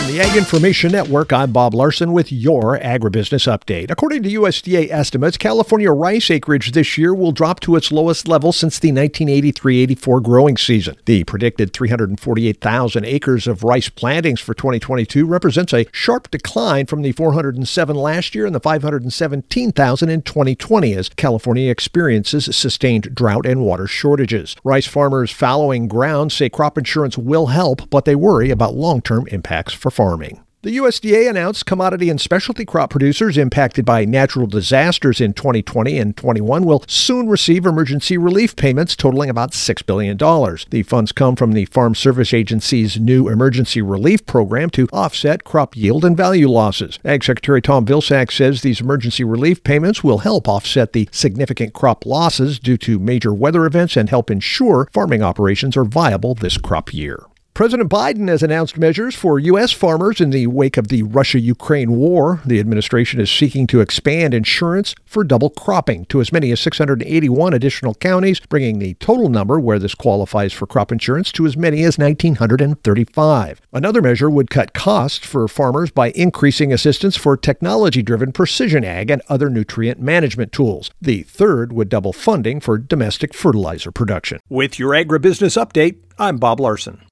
the Ag Information Network, I'm Bob Larson with your Agribusiness Update. According to USDA estimates, California rice acreage this year will drop to its lowest level since the 1983-84 growing season. The predicted 348,000 acres of rice plantings for 2022 represents a sharp decline from the 407 last year and the 517,000 in 2020 as California experiences sustained drought and water shortages. Rice farmers fallowing ground say crop insurance will help, but they worry about long-term impacts for farming. The USDA announced commodity and specialty crop producers impacted by natural disasters in 2020 and 21 will soon receive emergency relief payments totaling about $6 billion. The funds come from the Farm Service Agency's new emergency relief program to offset crop yield and value losses. Ag Secretary Tom Vilsack says these emergency relief payments will help offset the significant crop losses due to major weather events and help ensure farming operations are viable this crop year. President Biden has announced measures for U.S. farmers in the wake of the Russia-Ukraine war. The administration is seeking to expand insurance for double cropping to as many as 681 additional counties, bringing the total number where this qualifies for crop insurance to as many as 1,935. Another measure would cut costs for farmers by increasing assistance for technology-driven precision ag and other nutrient management tools. The third would double funding for domestic fertilizer production. With your Agribusiness Update, I'm Bob Larson.